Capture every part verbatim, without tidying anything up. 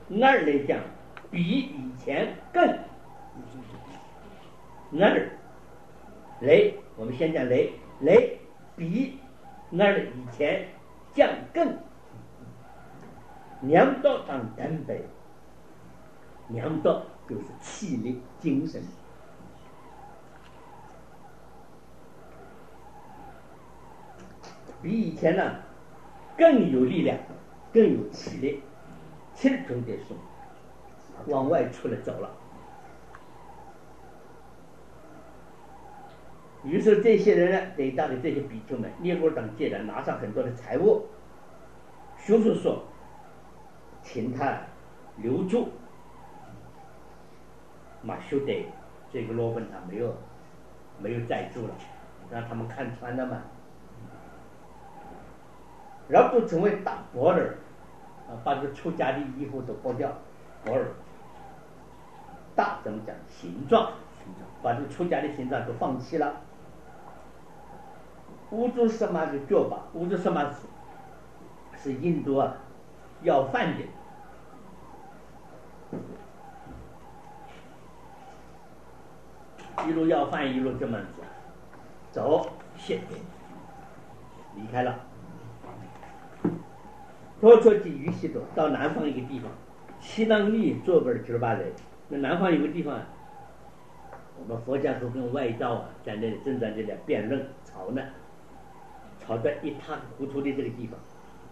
那儿来讲比以前更那儿雷，我们先讲雷，雷比那儿以前降更。娘道当等北，娘道就是气力精神。比以前呢更有力量，更有气力，气中的送往外出来走了。于是这些人呢，北大的这些比丘们，尼姑等既然拿上很多的财物，修书说请他留住，马修得这个罗本他没有没有再住了，让他们看穿了嘛。然后成为大伯尔，啊，把这个出家的衣服都剥掉，伯尔，大怎么讲？形状，把这个出家的形状都放弃了。乌珠什么的脚吧，乌珠什么是是印度啊要饭的，一路要饭一路这么子走，现在离开了。多出去于西多到南方一个地方，西当利坐本九八人。那南方有个地方，我们佛教徒跟外道啊，在那里正在这里辩论吵呢，吵得一塌糊涂的这个地方。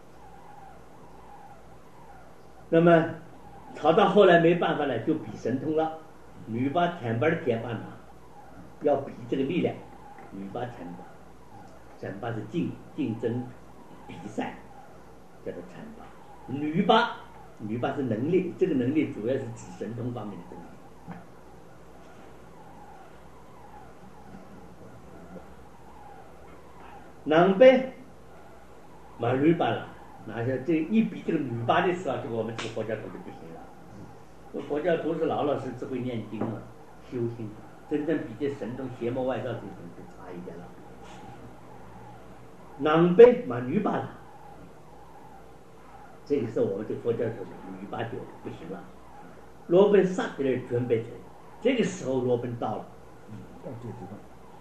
那么吵到后来没办法了，就比神通了。女把田把的田把拿，要比这个力量。女把田把，田把是竞竞争比赛。叫做禅法，女八，女八是能力，这个能力主要是指神通方面的东西。南北马女八了，那些这一比这个女八的时候，就我们这个佛教徒就不行了。这佛教徒是老老实实会念经啊，修行，真正比这神通邪魔外道这种就差一点了。南北马女八了。这个时候我们这佛教徒女八就不行了，罗本杀的人准备着，这个时候罗本到了，到这个地方，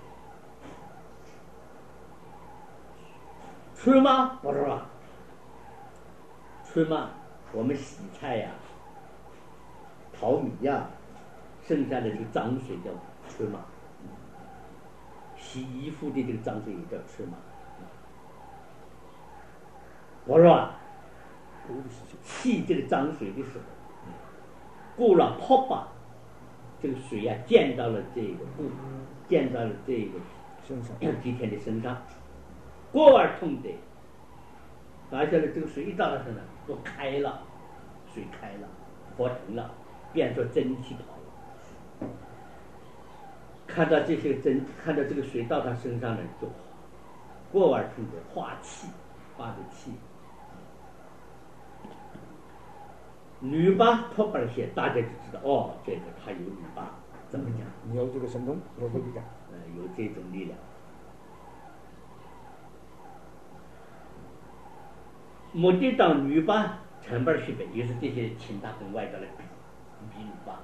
春吗？不是吧？春吗？我们洗菜呀、淘米呀，剩下的这个脏水叫春吗？洗衣服的这个脏水也叫春吗？不是吧？气这个脏水的时候，过了泡把这个水呀、啊、溅到了这个布，溅到了这个身上，吉天的身上，过而痛的，发现了这个水一到他身上都开了，水开了，活成了，变作真气跑了。看到这些真，看到这个水到他身上呢，就过而痛的化气，化的气。女八托本写，大家就知道哦，这个他有女八，怎么讲？ 你有这个神通，有这个讲， 呃，有这种力量。目的当女八成本续本，也是这些请他跟外道来比比女八，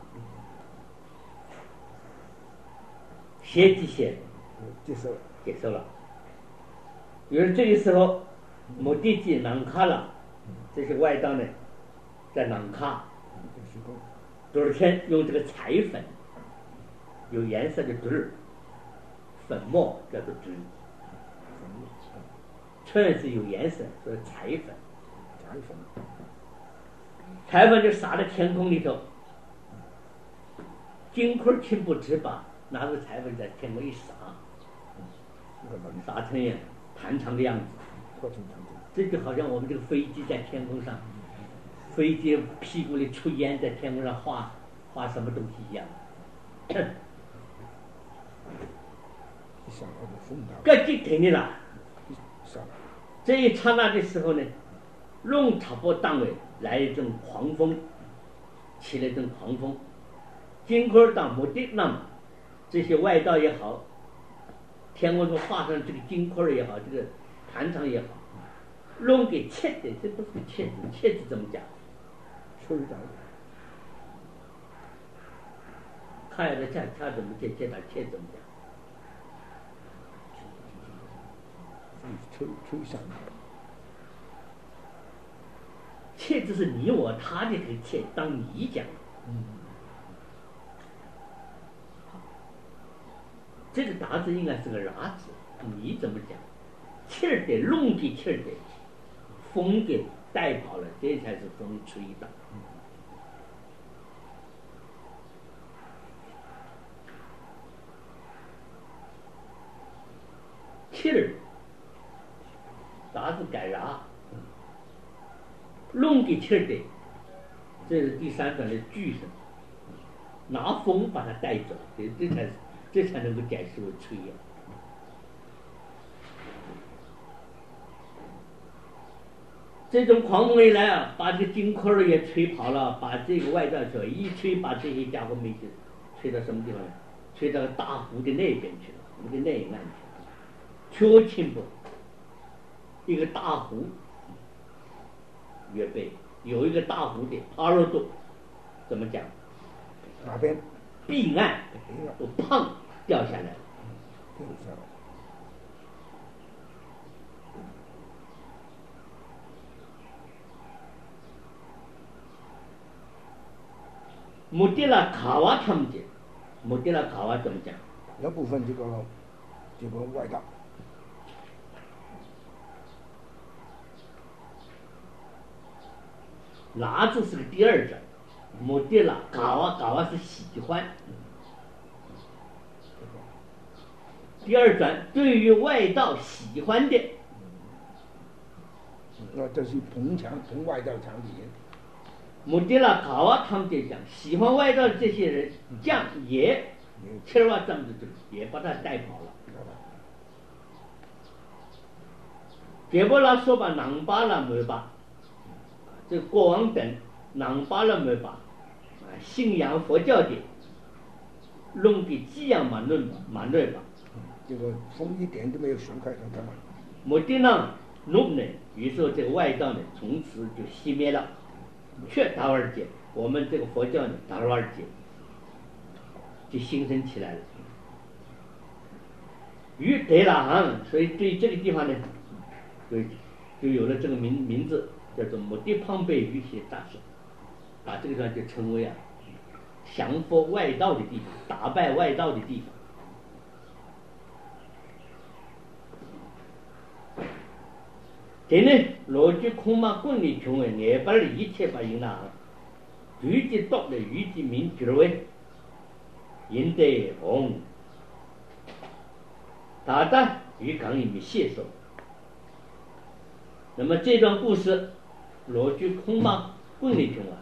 写几写接受了， 接受了。因为这个时候目的地南卡了，这些外道呢。在南卡，多少天用这个彩粉，有颜色的堆儿，粉末叫做堆，全是有颜色，所以彩粉。 彩粉， 彩粉就撒在天空里头，金块轻不直把，拿着彩粉在天空一撒，撒成呀弹长的样子，这就好像我们这个飞机在天空上。飞机屁股里出烟，在天空上画画什么东西一样。各地停的了。这一刹那的时候呢，龙塔波单位来一阵狂风，起了一阵狂风。金块当目的那么，这些外道也好，天空中画上这个金块也好，这个弹场也好，龙给切的，这不是切子，切子怎么讲？ 吹打， 看下来看他怎么切，切他切怎么讲。 吹吹响。 切就是你我他的这个切，当你讲。 嗯。 这个打字应该是个拉字，你怎么讲？气儿得弄给气儿得，风给带跑了，这才是风吹的。气儿打字改拉，弄给气儿得，这是第三段的句声，拿风把它带走，这这才是这才能够解释为吹呀。这种狂风一来啊，把这个金块儿也吹跑了，把这个外道球一吹，把这些家伙没劲，吹到什么地方呢？吹到大湖的那边去了，湖的那一岸去了。确清不？一个大湖，岳北有一个大湖的阿罗多，怎么讲？ 哪边？ 彼岸都砰掉下来了。 掉下来。 穆迪拉卡瓦他们讲，穆迪拉卡瓦怎么讲？ 那部分这个这个外道。 拉字是个第二转，穆迪拉卡瓦卡瓦是喜欢。第二转对于外道喜欢的， 那这是捧场捧外道场的人。 穆迪拉卡瓦他们就讲，喜欢外道的这些人，将也，切尔瓦这么就也把他带跑了。结果他说把南巴拉没把，这国王等南巴拉没把，啊，信仰佛教的，弄给寄养马论马论吧。 这个风一点都没有旋开，看看嘛。 穆迪拉弄呢，于是这个外道呢，从此就熄灭了。却达尔杰，我们这个佛教呢，达尔杰就兴盛起来了。于德拉行，所以对这个地方呢，就就有了这个名名字，叫做穆迪庞贝于些大师，把这个地方就称为啊，降服外道的地方，打败外道的地方。这呢，罗居空马棍里穷为眼巴里一切把赢了，于其道的于其民觉为赢得红，打的于港里面谢手。那么这段故事，罗居空马棍里穷啊，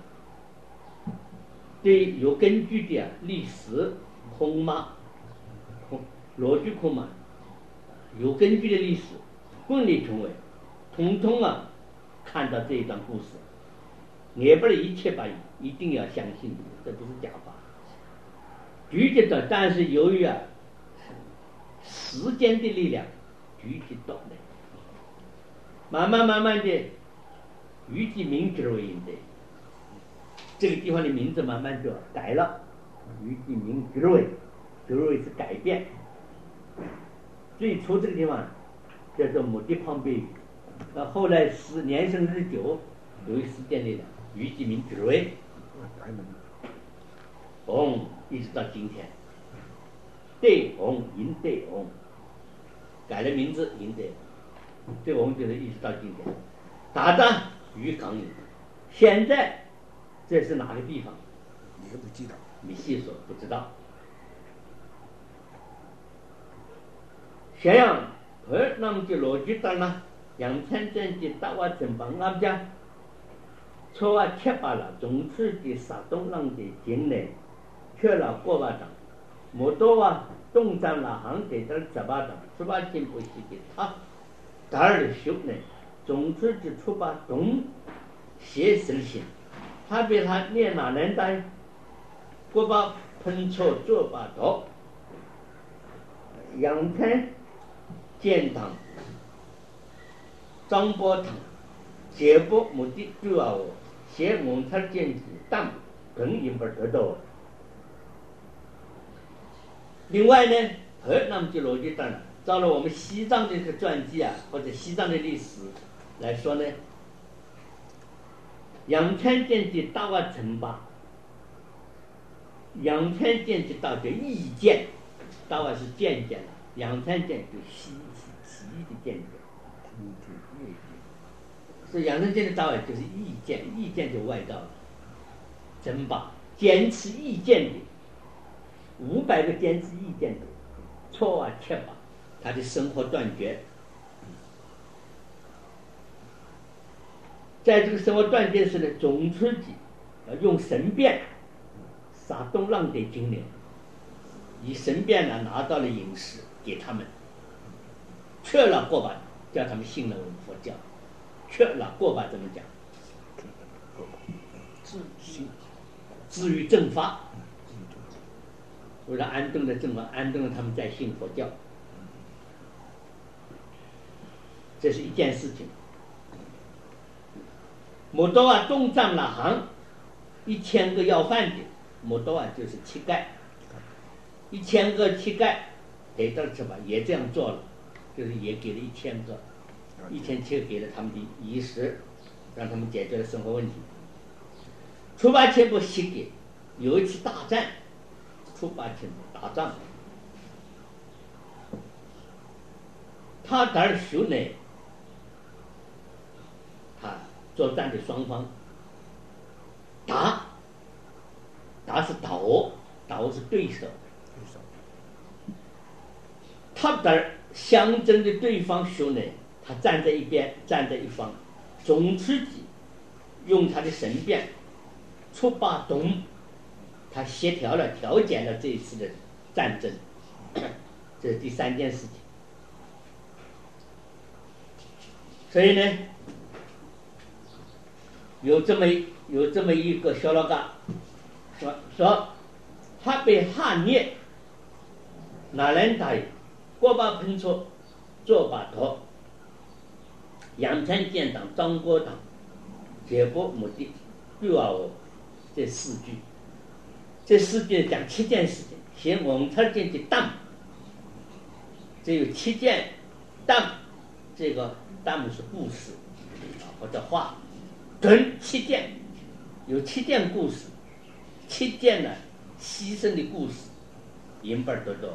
对有根据的啊历史空马空罗居空马有根据的历史棍里穷为。统统啊，看到这一段故事，也不是一切吧，一定要相信，这不是假话。举起的，但是由于啊，时间的力量，举起到的，慢慢慢慢的，于其名之为赢的，这个地方的名字慢慢就改了，于其名之为，之为是改变。最初这个地方叫做穆迪庞贝语。那后来是年生日久，由于时间力量，于其名之为红，一直到今天，对红银对红，改了名字银对，这红就是一直到今天。打仗于港里，现在这是哪个地方？ 你也不知道， 你细说不知道。这样，而那么就罗局长呢？杨参政的大瓦城邦阿家，初啊七八了，总之的山东人的境内，却了过巴掌，摩多啊东站了行给到十八掌，十八斤不是给他，达尔的修呢，总之的出把东写实性，他比他念哪年代，过把喷错做把头，杨参建堂。张伯堂解剖目的主要写蒙特见之当等引本得到。另外呢，和那么就逻辑当然，照了我们西藏的这个传记啊，或者西藏的历史来说呢，杨川见的大瓦城吧，杨川见的大叫意见，大瓦是见见了，杨川见就西西西的见见，所以杨川见的大瓦就是意见，意见就外道了，真吧，坚持意见的五百个坚持意见的，错啊切吧，他的生活断绝。在这个生活断绝时呢，总书记要用神变撒东浪的精灵，以神变呢拿到了饮食给他们，却了过把叫他们信了佛教，却了过把怎么讲？至于至于正法，为了安顿了正法，安顿了他们在信佛教，这是一件事情。摩多瓦东藏那行一千个要饭的，摩多瓦就是乞丐，一千个乞丐给到吃吧，也这样做了，就是也给了一千个，一千七个给了他们的衣食，让他们解决了生活问题。出发前不西给有一次大战，出发前打仗，他胆儿小呢，他作战的双方打打是倒，倒是对手，他的象征的对方兄呢，他站在一边，站在一方，总书记用他的神变出把东，他协调了调解了这一次的战争，这是第三件事情。所以呢，有这么有这么一个小老嘎说说，他被汉灭，哪人打过把喷出，做把头，杨川建党、张国党、解剖目的，对啊我这四句，这四句讲七件事情，写蒙特建的当，这有七件当，这个当是故事或者话，跟七件有七件故事，七件呢牺牲的故事，引本得到。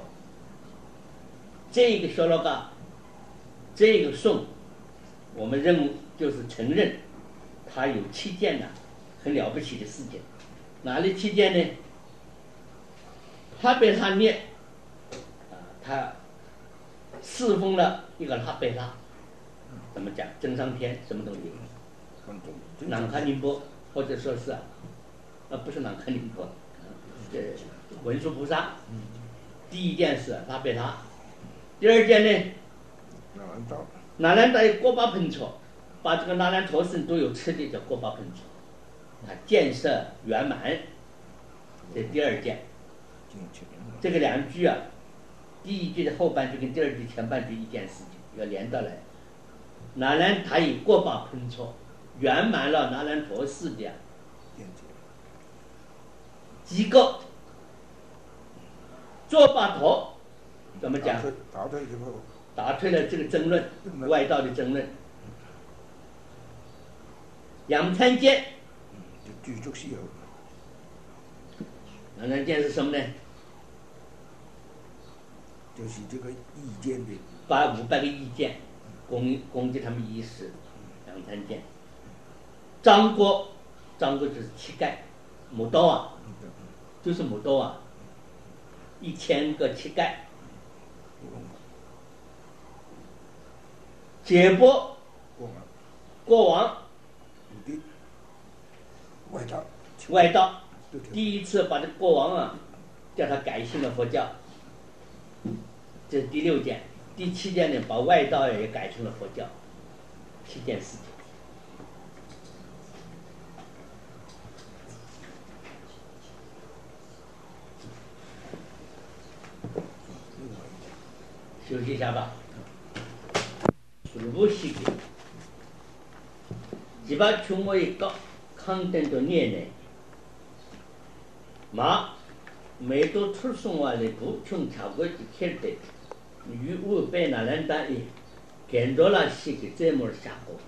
这个小老嘎，这个颂，我们认为就是承认他有七件呢，很了不起的事情。哪里七件呢？哈贝拉涅啊，他侍奉了一个哈贝拉，怎么讲？真上天什么东西？南喀宁波，或者说是啊，啊不是南喀宁波，这文殊菩萨。第一件是拉贝拉，第二件呢，那兰达有锅巴喷出，把这个那兰陀僧都有吃的叫锅巴喷出，啊建设圆满，这第二件。这个两句啊，第一句的后半句跟第二句前半句一件事情要连到来。那兰他以锅巴喷出，圆满了那兰陀寺的机构。做把头怎么讲？ 打退之后， 打退了这个争论，外道的争论。杨参见， 就继续西游。 杨参见是什么呢？ 就是这个意见的， 把五百个意见攻攻击他们衣食。杨参见，张国，张国就是乞丐，牡刀啊，就是牡刀啊。一千个乞丐，解剖国王， 外道， 外道，第一次把这国王啊，叫他改信了佛教，这是第六件。第七件呢，把外道也改成了佛教，七件事情。休息一下吧。水部西给，几把全部一搞， 강된도 내내 마 매도 출송와의 부충 자국이 켈때 유우 배나란다이 겐돌라 시기 제물 샤고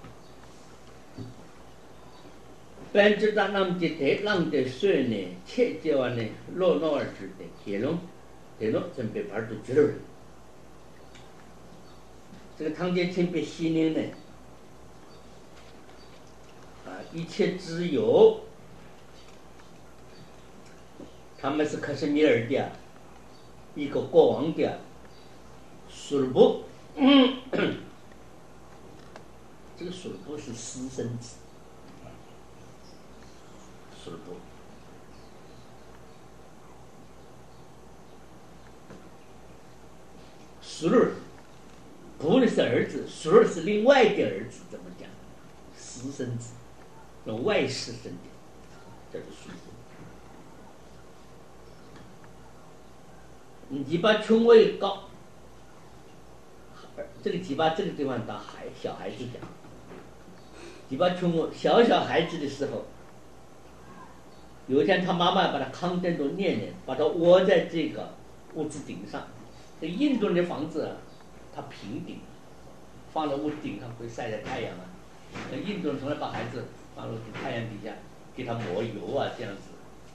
반지다 남지 대랑의 수연에 체제와의 로노尔之的결론 대노 전배 발도 줄을这个汤坚清被西宁呢啊一切之有他们是克什米尔的一个国王的属部，嗯、这个属部是私生子，属部。属儿，不是儿子，属儿是另外的儿子，怎么讲？私生子，那外室生的，叫做属部。你把穷位高，这个几把这个地方当孩小孩子讲，几把穷小小孩子的时候，有一天他妈妈把他康登都念念，把他窝在这个屋子顶上。这印度人的房子啊，它平顶，放到屋顶上会晒晒太阳啊。那印度人从来把孩子放到太阳底下，给他抹油啊，这样子。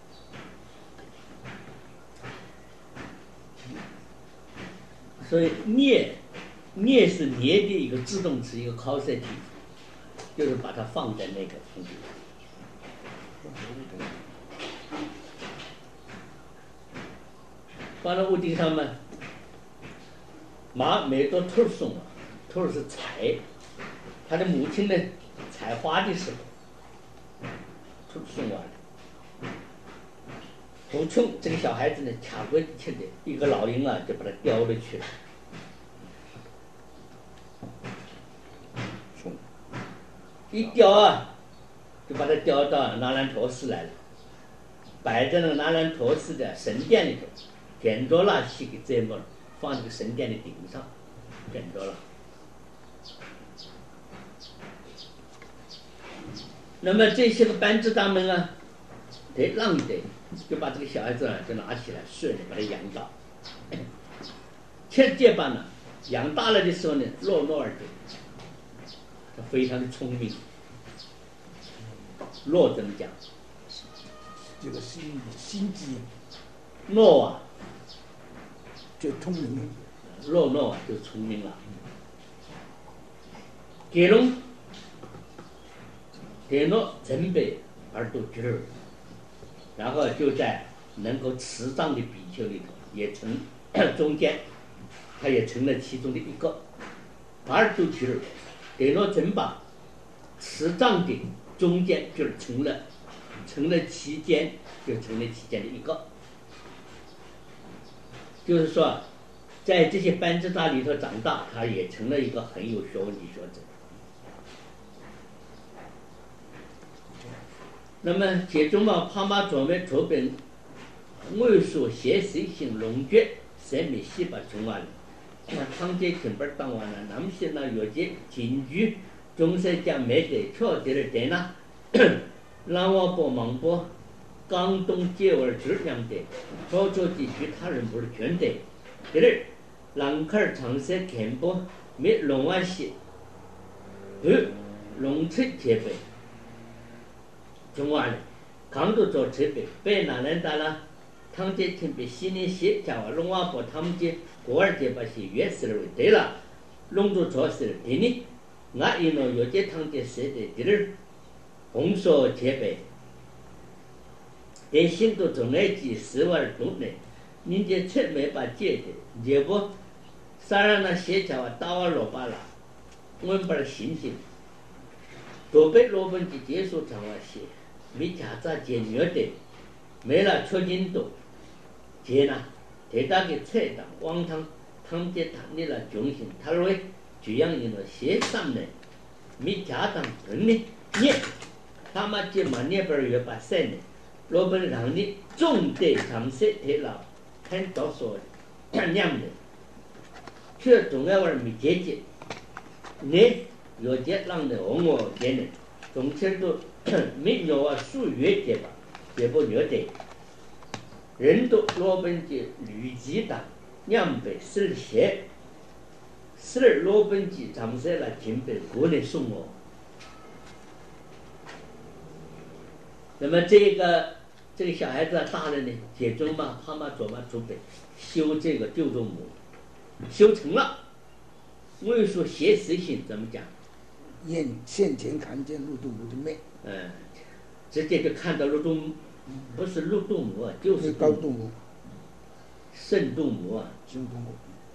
所以捏捏是捏的一个自动词，一个 causative， 就是把它放在那个空地放在屋顶上嘛。马每多兔送啊，兔是采，他的母亲呢采花的时候，兔送完了。补充这个小孩子呢，卡过去的一个老鹰啊，就把它叼了去了。一叼啊，就把它叼到那兰陀寺来了，摆在那个那兰陀寺的神殿里头，点着蜡锡给摘没了，放这个神殿的顶上，点着了。那么这些个班智达们啊，得让得。就把这个小孩子啊，就拿起来顺着把他养大。切这般呢，养大了的时候呢，洛诺尔的，他非常的聪明。洛怎么讲？ 这个心心机。 诺啊， 就聪明。 洛诺啊，就聪明了。给龙，给诺准备而都知儿。然后就在能够持杖的比丘里头，也成中间，他也成了其中的一个。而都去了，给了真把持杖的中间就成了，成了其间，就成了其间的一个。就是说，在这些班智达里头长大，他也成了一个很有学问的学者。那么其中嘛，帕玛左面左边，我说写水性龙卷，三米西巴中完了。汤杰前边当完了，南西那有些进居，中山将没得错的了的呢。让我不忙不，刚东接而质量的，所做的其他人不是全的。第二，兰克长色看不，没龙湾西，不龙出结背。中完了，강도 저 제배 배나는 달라 탕제 팀비 신이 시자와 롱와보 탐제 고알 제바시 예스를 되라 롱도 저스를 되니 나 이노 요제 탕제 세대들을 공소 제배 대신도 정해지 스월 동네 nin제 처음에바 제대 제보 사라나 시자와 따와 로바라 원발 신신 도배 로번지 제소 장와시 미 자자 제녀대 메라 초진도 제나 대다게 최당 왕탕 탕제 단리라 중심 탈로에 주양인의 시삼네 미 자당 등리 예 타마제 마니버를 여바세네 로번 랑니 종대 잠세 대라 펜도소 냠네 却总要玩米节节，你有节让的红我节呢，总之都没有啊，数月节吧，节不热的。人都罗本节吕吉的两百四十些，四儿罗本节长色了，金本国内送我。那么这个这个小孩子大人呢，解中嘛，他妈左嘛准备修这个六度母，修成了。我又说邪实性怎么讲？ 眼先前看见入度母的美， 嗯，直接就看到入度母，不是入度母啊，就是高度母、 圣度母啊。 深度母。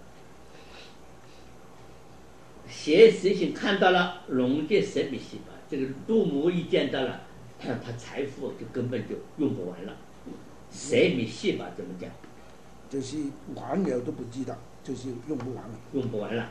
邪实性看到了，龙界神秘系吧，这个度母一见到了。他财富就根本就用不完了，谁没戏吧？怎么讲？ 就是完了都不知道，就是用不完了。 用不完了。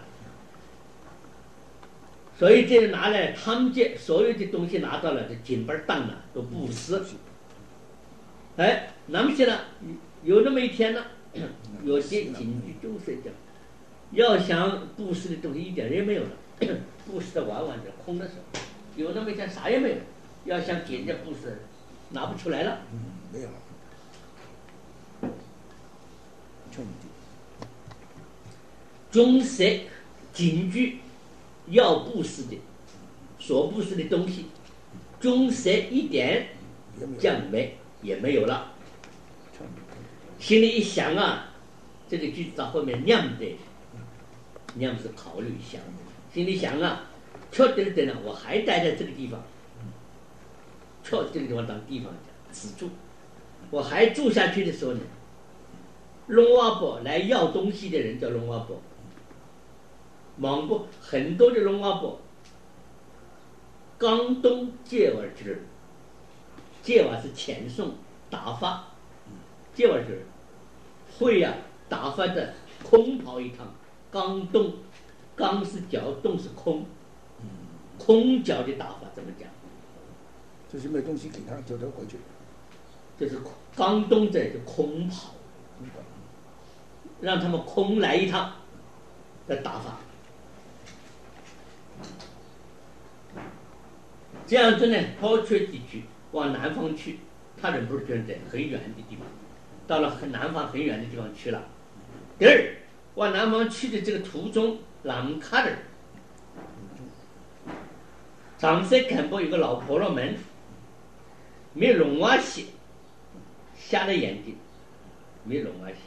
所以这拿来他们家所有的东西拿到了，这紧巴当了，都布施。哎，那么现在有那么一天呢，有些紧居就是讲，要想布施的东西一点也没有了，布施的完完的空的时候，有那么一天啥也没有。要想给人家布施，拿不出来了。 嗯，没有了。穷的。 中色紧居要布施的，所布施的东西，中色一点降没也没有了。心里一想啊，这个句子到后面念的，念是考虑一下，心里想啊，确定的呢，我还待在这个地方。确实这个地方当地方讲此处，我还住下去的时候呢，龙瓦伯来要东西的人叫龙瓦伯，蒙古很多的龙瓦伯，刚东借而之，借瓦是遣送打发，借而之，会呀、啊、打发的空跑一趟，刚东，刚是脚，动是空，空脚的打发怎么讲？ 就是没东西给他，叫他回去。 就是刚东者就空跑，让他们空来一趟的打法。这样子呢，抛却地区往南方去，他人不是真的很远的地方，到了很南方很远的地方去了。第二，往南方去的这个途中，兰卡尔，长色坎波有个老婆罗门。没龙娃西，瞎了眼睛，没龙娃西。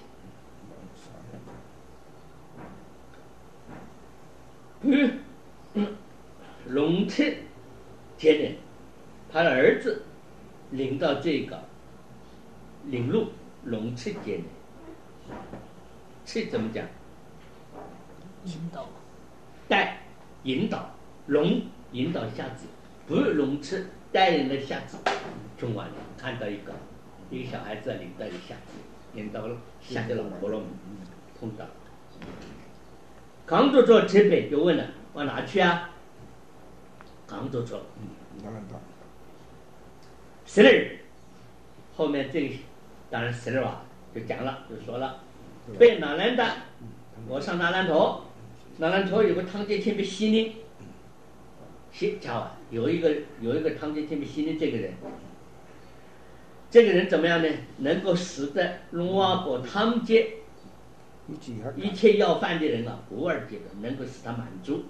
嗯，嗯龙彻接人，他的儿子领到这个领路，龙彻接人。彻怎么讲？ 引导， 带引导，龙引导下子，不是龙彻带人的下子。中晚看到一个一个小孩子领到一下子，领到了下的老婆罗门碰到。刚做做这边就问了，往哪去啊？刚做做， 嗯，哪能打？ 十二，后面这个当然十二啊，就讲了，就说了，被哪兰的，我上哪兰头，哪兰头有个汤杰前被西宁，西瞧啊，有一个有一个汤杰前被西宁这个人。这个人怎么样呢？能够使得龙瓦伯他们界一切要饭的人啊，无二界的能够使他满足。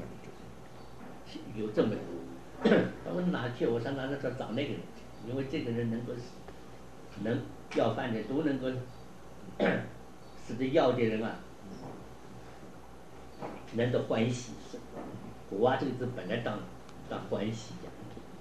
有这么一个，他问哪去？我上哪那说找那个人，因为这个人能够能要饭的都能够使得要的人啊，能够欢喜。古啊这个字本来当当欢喜讲。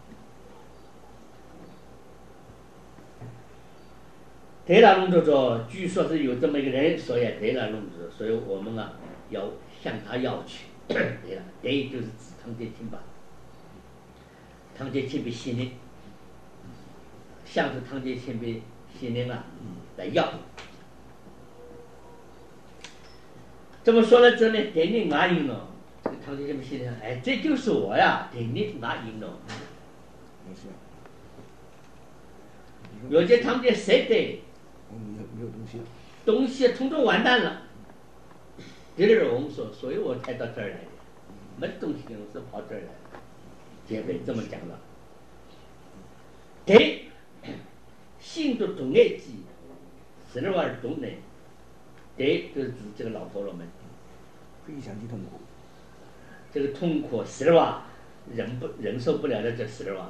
德拉龙就说，据说是有这么一个人，所以德拉龙就说，所以我们啊要向他要去。对了，德就是指汤杰钦吧，汤杰钦被西宁，向着汤杰钦被西宁啊来要。这么说了之后呢，等你拿赢了，这个汤杰钦被西宁，哎，这就是我呀，等你拿赢了。有些汤杰谁得？ 没有没有东西， 东西统统完蛋了。这是我们说，所以我才到这儿来的，没东西我是跑这儿来的。结尾这么讲了， 对，信徒中爱记，十二万中呢，对，就是指这个老婆罗门， 非常的痛苦。 这个痛苦十二万忍不忍受不了的这十二万。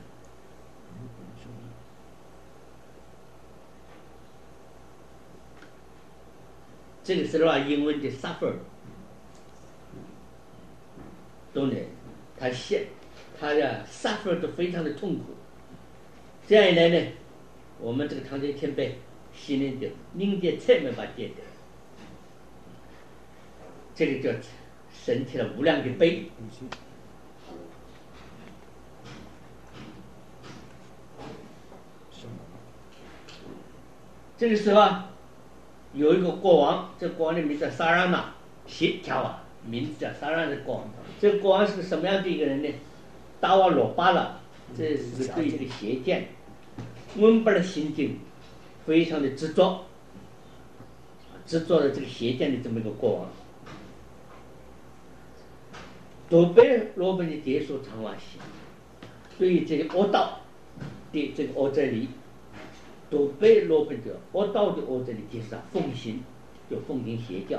这个十二万英文的 suffer， 懂的，他现他呀 suffer 都非常的痛苦。这样一来呢，我们这个唐天天辈心里就凝结才没法解的，这个叫升起了无量的悲。这个时候啊，有一个国王，这国王的名字叫萨拉纳，协调啊，名字叫萨拉纳的国王。这个国王是个什么样的一个人呢？达瓦罗巴了，这是对这个邪见、温巴的心境非常的执着，执着的这个邪见的这么一个国王，都被罗本的结束长话戏，对于这个恶道的这个恶真理。都被罗本的恶道的恶真理接受奉行，就奉行邪教。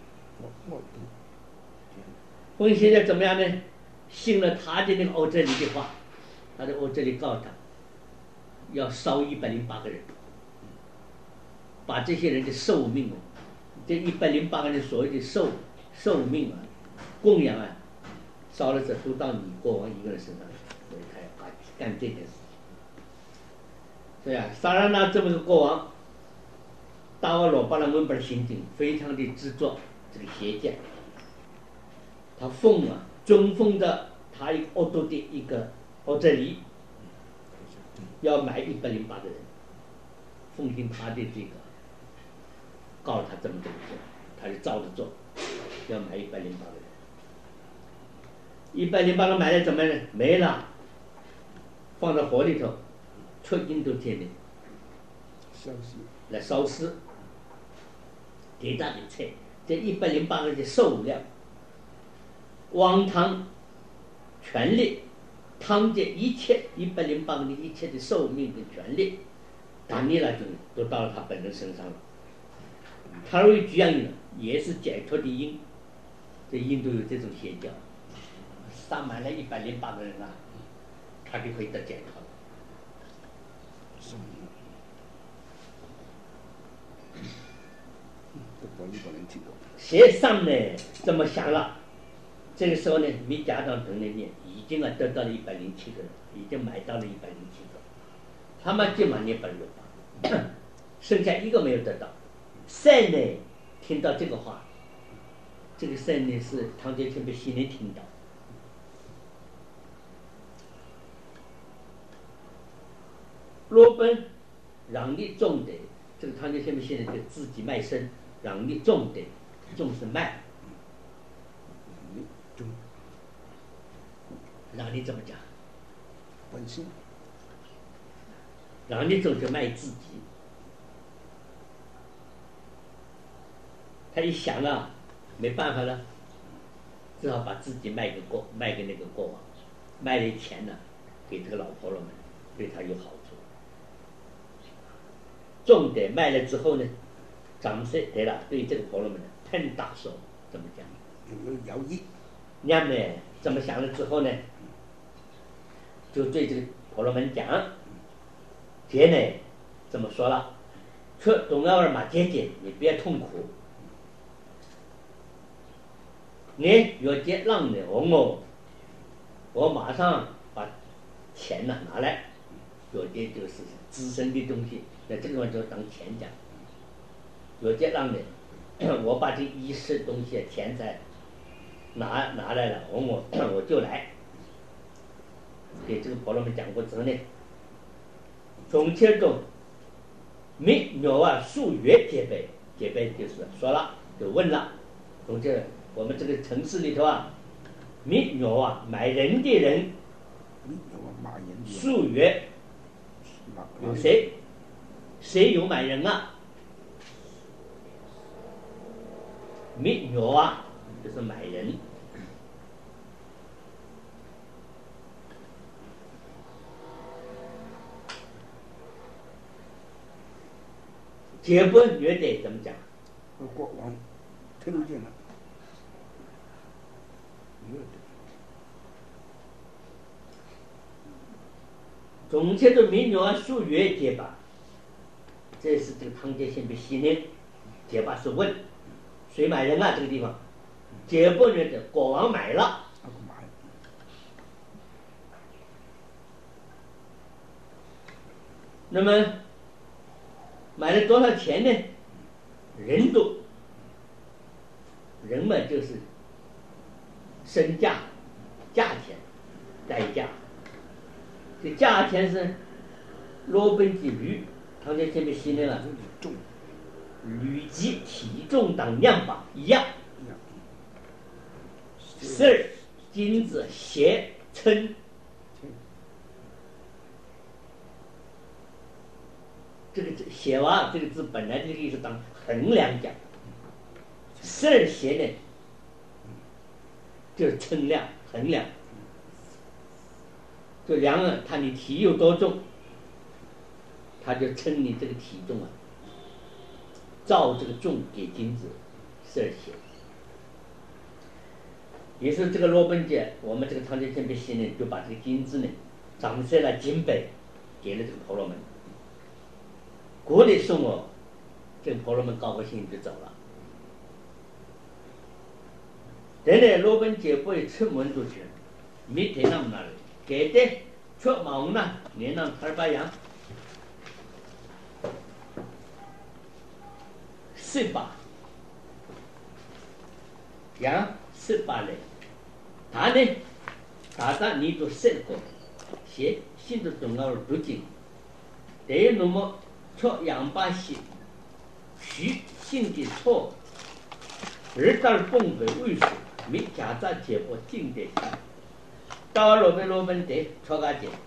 奉行邪教怎么样呢？信了他的那个恶真理的话，他的恶真理告诉他，要烧一百零八个人，把这些人的寿命啊，这一百零八个人所谓的寿寿命啊，供养啊，烧了这都到你国王一个人身上，所以他要干这件事。对啊，萨拉纳这么个国王，达瓦罗巴拉温本心境非常的执着这个邪见，他奉啊尊奉着他一个恶毒的一个恶真理，要买一百零八个人，奉行他的这个，告诉他这么这么做，他就照着做，要买一百零八个人，一百零八个买了怎么呢？没了，放到火里头。出印度天的来烧尸，给他的菜，这一百零八个的寿量，王唐权力，唐的一切一百零八个的一切的寿命的权利，当年了就都到了他本人身上了。他为这样的也是解脱的因，这印度有这种邪教，杀满了一百零八个人啊，他就可以得解脱了。学上呢这么想了，这个时候呢，米家长等人呢已经啊得到了一百零七个人，已经买到了一百零七个，他们就满涅槃了吧，剩下一个没有得到。赛呢听到这个话，这个赛呢是唐杰天被心里听到。罗本让你种的，这个唐杰天现在就自己卖身，让你种的，种是卖，让你怎么讲？ 本性， 让你种就卖自己。他一想啊，没办法了，只好把自己卖给国，卖给那个国王，卖了钱呢，给这个老婆罗门，对他有好处。重点卖了之后呢，掌声对了，对这个婆罗门喷大手，怎么讲？ 有有意。 娘呢，这么想了之后呢，就对这个婆罗门讲，姐呢，这么说了，说东奥尔玛姐姐，你别痛苦，你有姐让的我，我马上把钱呢拿来，有姐就是自身的东西。在这个地方就当钱讲，有这样的，我把这一世东西钱财拿拿来了，我我我就来给这个婆罗门讲过之后呢，从其中没有啊数月结拜，结拜就是说了就问了，从这我们这个城市里头啊，没有啊买人的人，数月有谁？谁有买人啊？没有啊，就是买人。 结婚虐待怎么讲？ 国王听见了，虐待。 中间的民谣属于结巴，这是这个汤杰先别西宁，结巴是问谁买人啊？这个地方，结婚人的国王买了。那么买了多少钱呢？人多，人们就是身价、价钱、代价。这价钱是罗本之驴，汤杰前面写的了，驴及体重等量吧一样。十二金子鞋称。这个字写完这个字本来这个意思当衡量讲，十二鞋呢就是称量衡量，就量了看你体有多重，他就称你这个体重啊，照这个重给金子十二鞋。也是这个罗本节，我们这个汤杰先别写呢，就把这个金子呢长在了金杯，给了这个婆罗门。国内送我，这个婆罗门高高兴兴就走了。等来罗本节不会出门出去，没听那么那里，给的出忙呢，连让二八羊，十八羊十八嘞，他呢，他当你都十个，写新的中奥读经，得那么。错羊八西，徐性的错，二道崩北未水，没夹杂结果进的，到罗本罗本的错个节，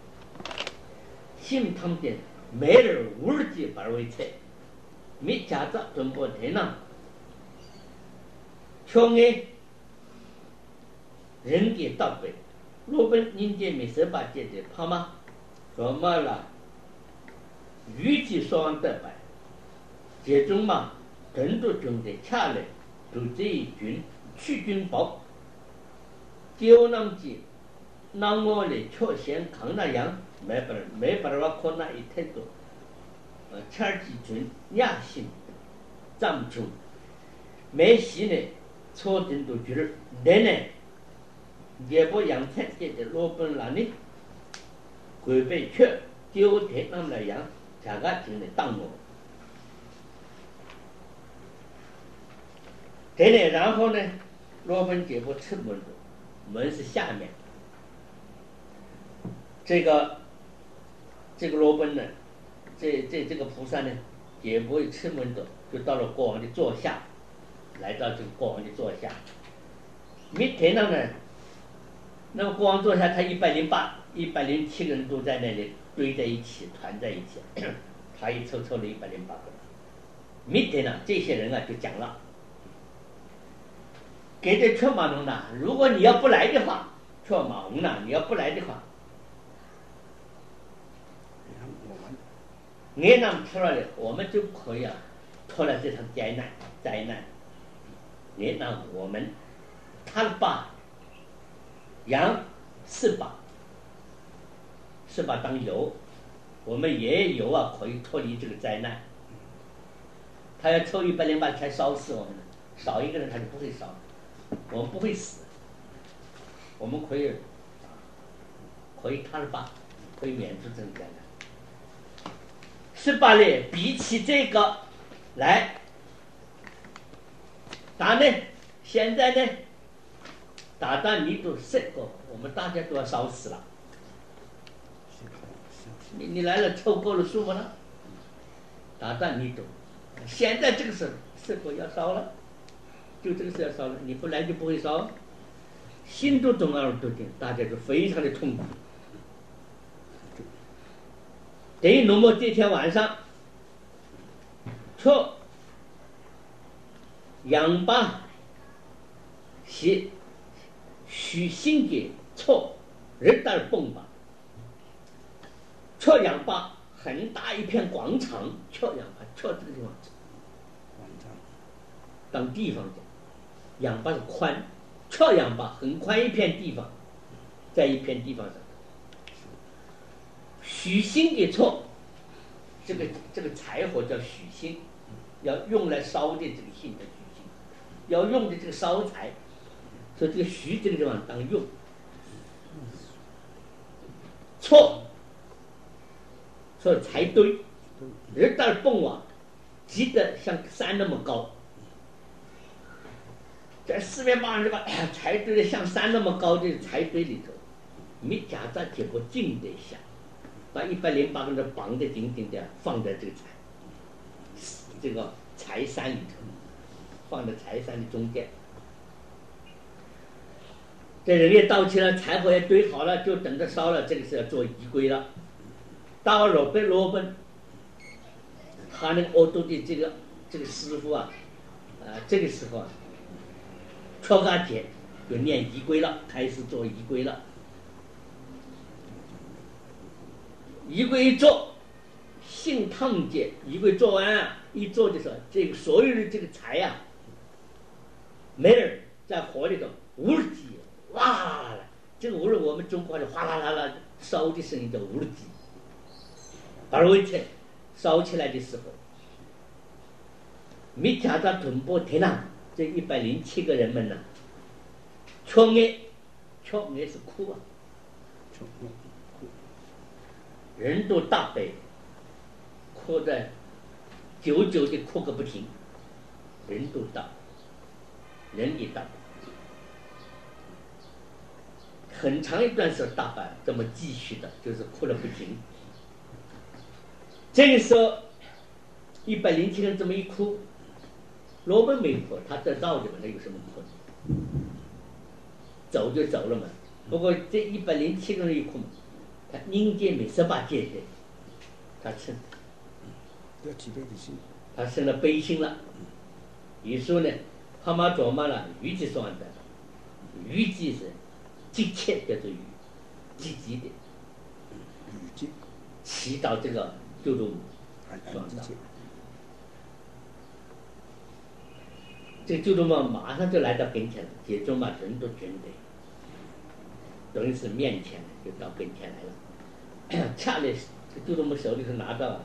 心汤的每日五日节八为菜，没夹杂准备天呐，穷哎，人给倒背，罗本人家没十八节的怕吗？说么了？预计说完得白，这种嘛，更多中的恰来，都这一军去军包，就那么子，那我嘞确先看那样，没把没把我看那一太多，呃，前几军亚心，藏中，没戏呢，错定都觉得，但呢，也不养菜给的罗本那里，会被却就得那么样。大家听得当我，对呢，然后呢，罗本节不出门，门是下面，这个这个罗本呢，这这这个菩萨呢，也不会出门的，就到了国王的座下，来到这个国王的座下，没天上呢，那么国王座下，他一百零八、一百零七个人都在那里。堆在一起，团在一起，他一抽抽了一百零八个。明天呢，这些人啊就讲了，给这车马龙呢，如果你要不来的话，车马龙呢，你要不来的话，你那么出来了，我们就可以啊，脱了这场灾难，灾难。你那我们，他把羊四把。是把当油，我们也有啊，可以脱离这个灾难。他要抽一百零八才烧死我们，少一个人他就不会烧，我们不会死，我们可以可以他把可以免除这个灾难。十八类比起这个来，打呢，现在呢，打到你都十个，我们大家都要烧死了。你你来了凑够了数目了，打断你懂。现在这个时候是否要烧了？就这个事要烧了，你不来就不会烧。心都中二都定，大家就非常的痛苦。等于那么这天晚上，错养吧，是虚心的错，人带蹦吧。错养吧， 很大一片广场，跳氧吧，跳这个地方当地方讲，氧吧是宽，跳氧吧很宽一片地方，在一片地方上，许薪的错，这个这个柴火叫许薪，要用来烧的这个薪叫许薪，要用的这个烧柴，所以这个许这个地方当用，错，说柴堆，人到蹦网，积得像山那么高。在四面八方这个柴堆的像山那么高的柴堆里头，没夹杂结果静得下，把一百零八个人绑得紧紧的，放在这个柴这个柴山里头，放在柴山的中间。这人也到齐了，柴火也堆好了，就等着烧了。这个是要做仪轨了。到了罗本罗本，他那个欧洲的这个这个师傅啊，啊、呃，这个时候啊。敲嘎节就念仪轨了，开始做仪轨了。仪轨一做，姓汤节，仪轨做完啊，一做的时候，这个所有的这个柴呀、啊，没人在火里头呜噜叽，哇啦啦啦，这个呜噜我们中国的哗啦啦啦烧的声音叫呜噜叽。而且烧起来的时候，没夹到臀部天呐。这一百零七个人们呢，缺眼，缺眼是哭啊，人都大悲，哭的久久的哭个不停，人都大，人也大，很长一段时间大半这么继续的，就是哭了不停。这个时候，一百零七人这么一哭。罗本没哭，他在道里面，那有什么哭的？走就走了嘛。不过这一百零七个人一哭嘛，他人间没十八界的，他生， 要起悲的心， 他生了悲心了。于是呢，他妈琢磨了，语气说的，语气是急切叫做语，积极的， 语气， 祈祷这个救助说的。这个救助嘛，马上就来到跟前了，解救嘛，人都准备，等于是面前就到跟前来了。恰嘞，这救助嘛手里头拿到，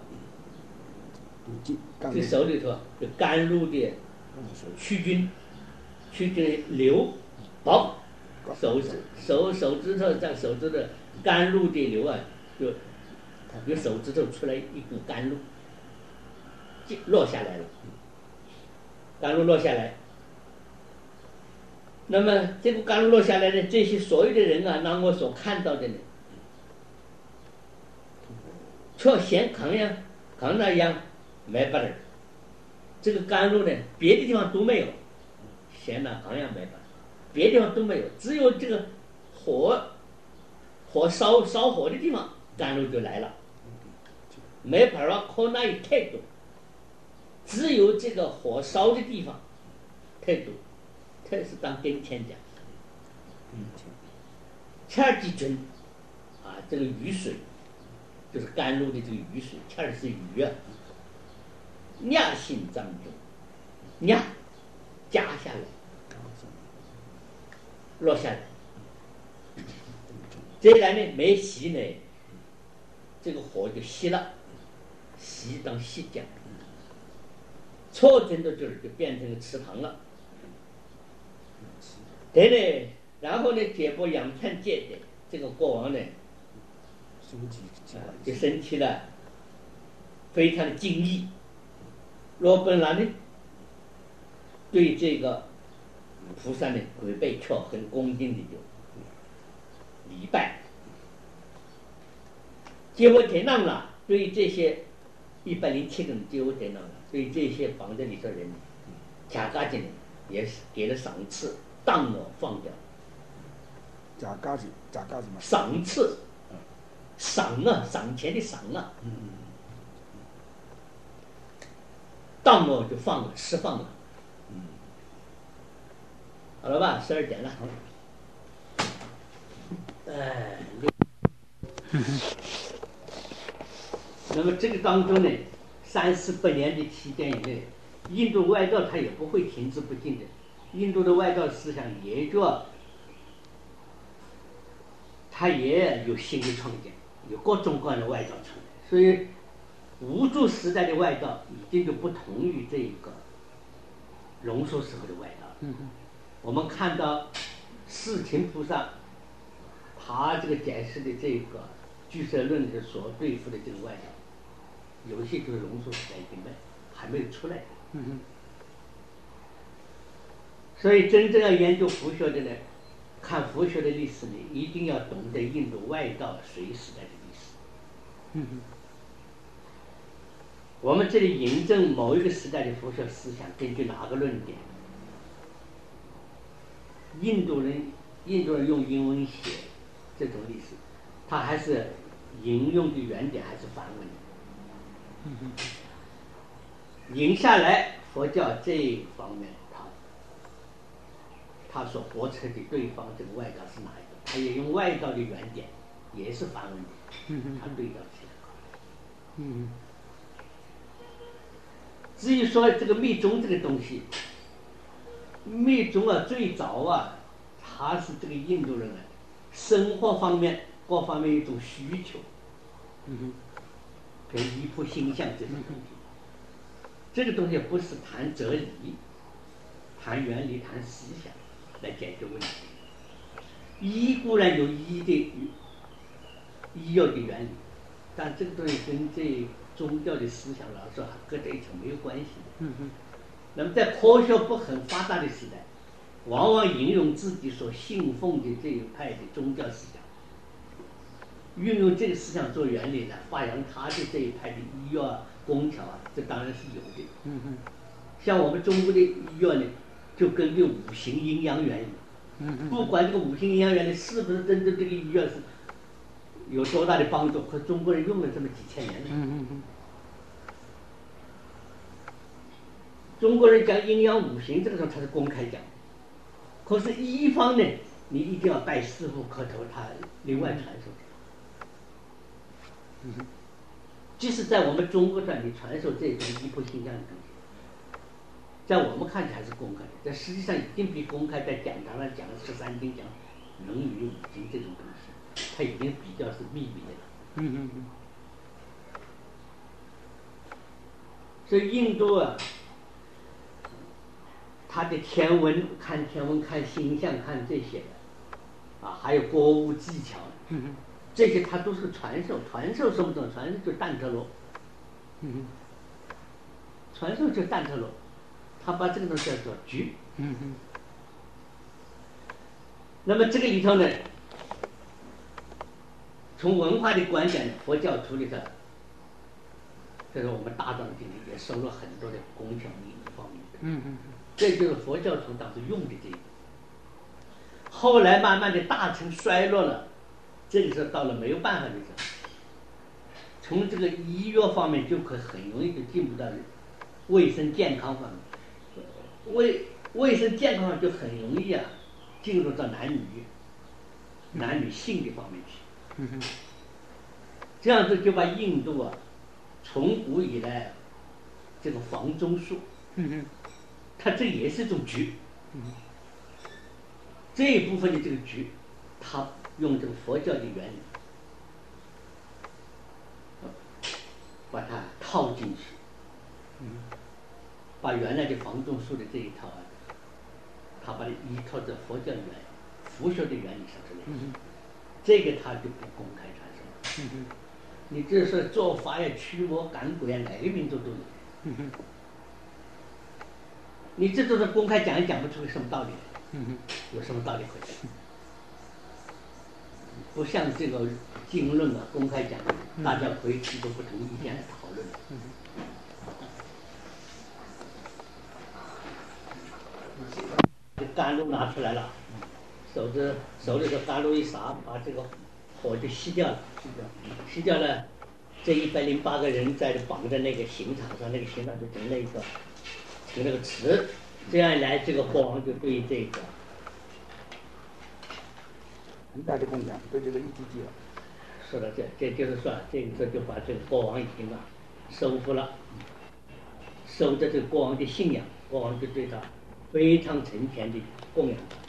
这手里头有甘露的曲菌，曲菌流，薄，手指手手指头在手指的甘露的流啊，就有手指头出来一股甘露，就落下来了。甘露落下来，那么这个甘露落下来呢，这些所有的人啊，让我所看到的呢，却嫌扛样扛那样没办法，这个甘露呢，别的地方都没有，嫌那扛样没办法，别的地方都没有，只有这个火火烧烧火的地方，甘露就来了，没办法靠那一态度。只有这个火烧的地方，态度，这是当跟前讲。切儿之准，啊，这个雨水，就是甘露的这个雨水，切儿是雨啊，压心当中，压加下来，落下来。这来呢没熄呢，这个火就熄了，熄当熄讲。错真的就是就变成个池塘了，对呢，然后呢，解剖养判界的这个国王呢，啊、就生气了，非常的惊异。罗本兰呢，对这个菩萨呢跪拜却很恭敬的就礼拜。结果天让了，对这些一百零七个人结果天让了。对这些绑在里头人，贾嘎子也是给了赏赐，当我放掉。 贾嘎子，贾嘎子嘛。 赏赐，赏啊，赏钱的赏啊。 嗯。 当我就放了，释放了。 嗯。 好了吧，十二点了。哎。 那么这个当中呢，三四百年的期间以内，印度外道它也不会停滞不进的。印度的外道思想也就，它也有新的创建，有各种各样的外道出来。所以，无著时代的外道已经就不同于这个龙树时候的外道。 嗯我们看到释迦菩萨，他这个解释的这个俱舍论的所对付的这个外道，有些就是龙树时代已经没还没有出来的。 嗯所以真正要研究佛学的呢，看佛学的历史呢，一定要懂得印度外道隋时代的历史。 嗯我们这里引证某一个时代的佛学思想，根据哪个论点？印度人，印度人用英文写这种历史，他还是引用的原点还是梵文？ 嗯引下来佛教这一方面，他他所驳斥的对方这个外道是哪一个？他也用外道的原点，也是梵文的， 嗯他对照起来。 嗯至于说这个密宗这个东西，密宗啊，最早啊，它是这个印度人啊，生活方面各方面一种需求， 嗯跟依附形象这种东西。这个东西不是谈哲理、谈原理、谈思想来解决问题。医固然有医的医药的原理，但这个东西跟这宗教的思想老说搁在一起没有关系的。 嗯嗯那么在科学不很发达的时代，往往引用自己所信奉的这一派的宗教思想，运用这个思想做原理呢，发扬他的这一派的医药啊、工巧啊，这当然是有的。 嗯嗯像我们中国的医药呢，就根据五行阴阳原理， 嗯不管这个五行阴阳原理是不是真正这个医药是有多大的帮助，可中国人用了这么几千年了。 嗯嗯中国人讲阴阳五行这个时候才是公开讲，可是医方呢，你一定要拜师傅磕头，他另外传授。 嗯即使在我们中国上，你传授这种医卜形象的东西，在我们看起来还是公开的，但实际上已经比公开在讲堂上讲十三经、讲《论语》《五经》这种东西，它已经比较是秘密的了。 嗯嗯嗯所以印度啊，它的天文看天文、看星象、看这些的，啊，还有国务技巧， 嗯这些它都是传授。传授什么东西？传授就蛋特罗， 嗯传授就蛋特罗，他把这个东西叫做局。 嗯嗯那么这个里头呢，从文化的观点，佛教处理的，这是我们大藏经里也收了很多的工巧艺术方面的。 嗯嗯这就是佛教从当时用的这个。后来慢慢的大乘衰落了，这个时候到了没有办法的时候，从这个医药方面就可很容易就进步到卫生健康方面，卫卫生健康上就很容易啊进入到男女男女性的方面去。 嗯这样子就把印度啊，从古以来这个房中术， 嗯它这也是一种局。 嗯这一部分的这个局，它用这个佛教的原理，把它套进去， 嗯把原来的房中术的这一套啊，他把它依靠着佛教原理、佛学的原理上出来， 嗯这个他就不公开传授。 嗯你这是做法呀、驱魔赶鬼啊，哪个民族都有。 嗯你这都是公开讲也讲不出个什么道理， 嗯有什么道理可讲？不像这个经论啊，公开讲，大家可以提出不同意见来讨论。这甘露拿出来了，手指手里的甘露一撒，把这个火就熄掉了，熄掉了。这一百零八个人在绑在那个刑场上，那个刑场就成了一个成那个池，这样一来，这个光就对这个很大的贡献，对这个一体机了。 说到这，这就是说，这个时候就把这个国王已经啊收服了，守着这个国王的信仰，国王就对他非常诚虔的供养他。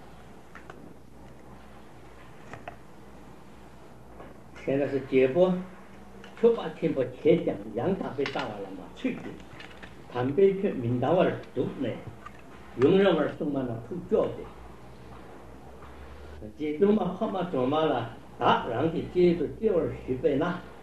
现在是结果，却把天波切将让他被打完了嘛，吹的，坦白却民党儿都呢，用人儿送满了土脚的，这都嘛怕嘛做嘛了，打让的接着这儿去被那。